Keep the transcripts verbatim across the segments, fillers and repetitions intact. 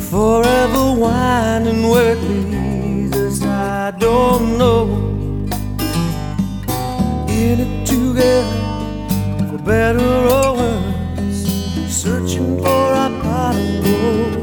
Forever winding where it leads us, I don't know. In it together, for better or worse, searching for our pot of gold.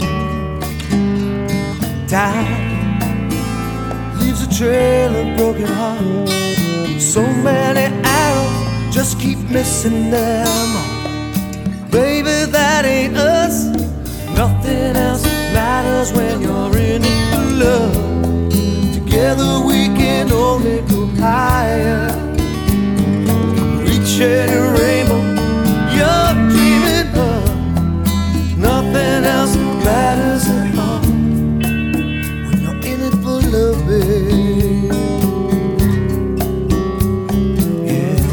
Time leaves a trail of broken hearts. So many arrows, just keep missing them. Baby, that ain't us. Nothing else matters when you're in it for love. Together we can only go higher. Reach any rainbow you're dreaming of. Nothing else matters at all when you're in it for love, babe. Yeah.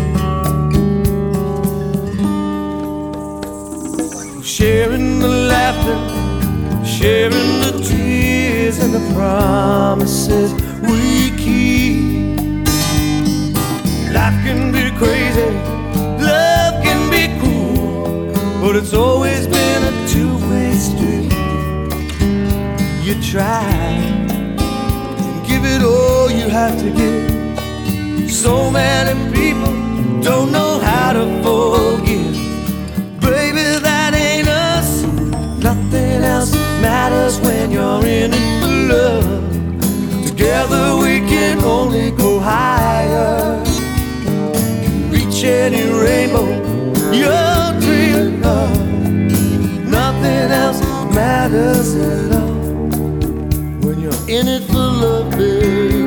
Sharing the laughter, sharing the tears and the promises we keep. Life can be crazy, love can be cruel, but it's always been a two-way street. You try and give it all you have to give. So many people don't know how to forgive. Baby, that ain't us. Nothing else matters when you're in it for love. Together we can only go higher. Reach any rainbow you're dreaming of. Nothing else matters at all when you're in it for love, babe.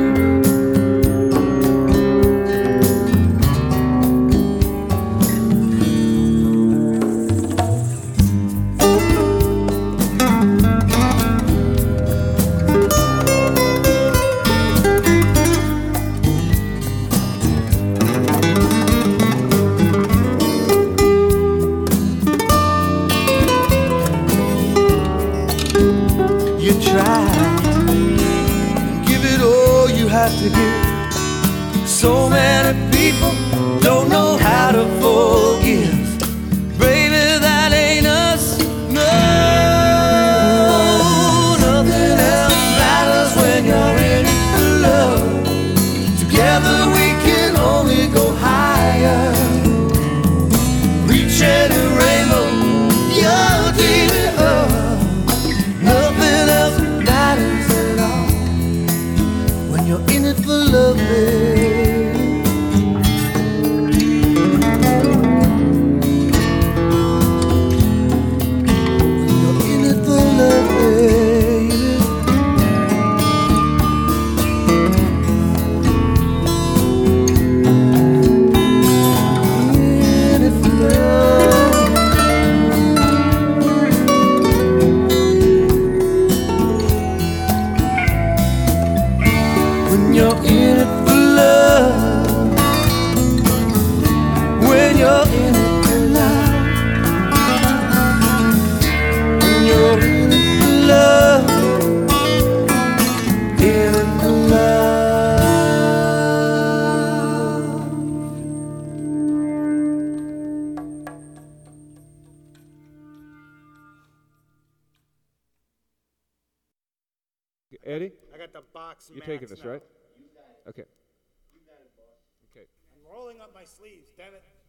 You try and give it all you have to give. So many people don't know how to forgive. Baby, that ain't us. No, nothing else matters when you're in it for love. Together we can only go higher. Reach any rainbow you're dreaming of. Nothing else matters at all when you're in it for love, babe. When you're in it for love, baby. In it for love. When you're in it for love, when you're in it for love, when you're in it for love, in it for love. Eddie, I got the box you're max taking this, now. right? Okay. You got it, boss. Okay. I'm rolling up my sleeves, damn it.